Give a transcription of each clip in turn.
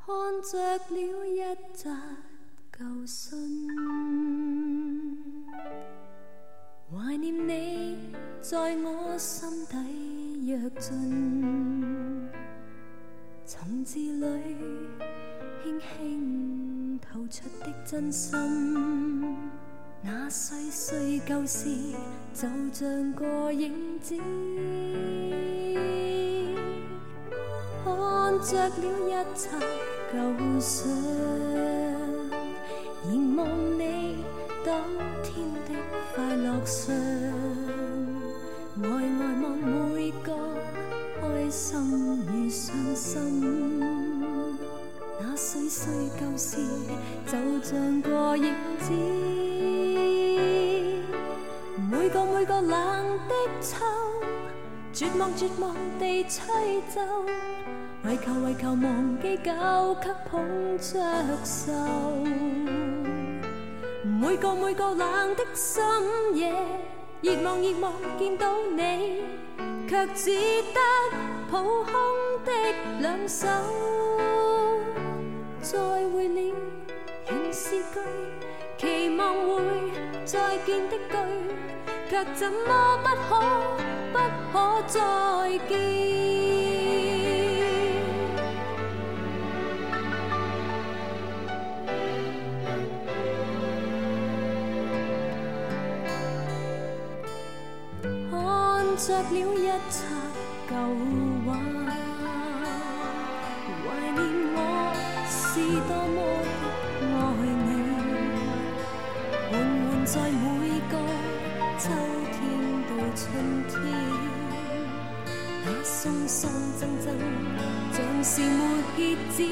看着了一则旧信，怀念你在我心底跃进，从字里轻轻透出的真心，那细碎旧事就像个影子，看着了一册旧相，凝望你当天的快乐相，呆呆望每个开心与伤心，那碎碎旧事就像个影子，每个冷的秋，绝望地吹奏，为求忘记交给捧着手，每个冷的深夜，热望见到你，却只得抱空的两手，再会了仍是句期望会再见的句，却怎么不可再见。看着了一册旧画，怀念我是多么的爱你，缓在每个秋天到春天，那松逕逕像是没歇止，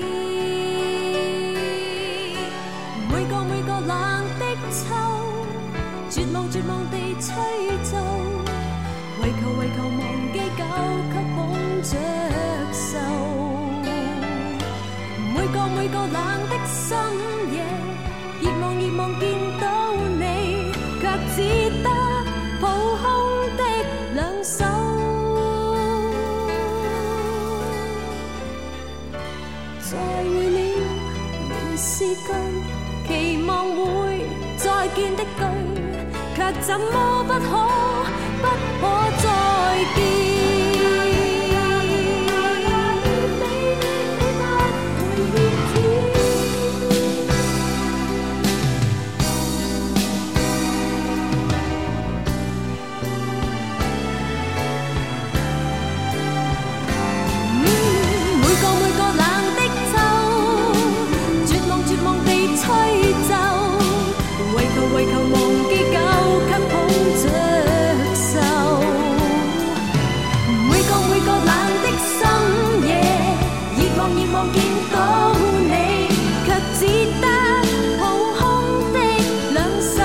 每個冷的秋，絕望地吹奏，為求忘記交給捧着手，每個冷的深夜，熱望見到你，卻只得抱空的兩手，再會了仍是句期望會再見的句，卻怎麼不可再見。為求忘記交給捧着手，每個冷的深夜，熱望見到你，卻只得抱空的兩手，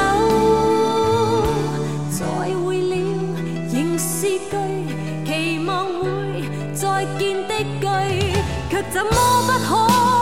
再會了仍是句期望會再見的句，卻怎麼不可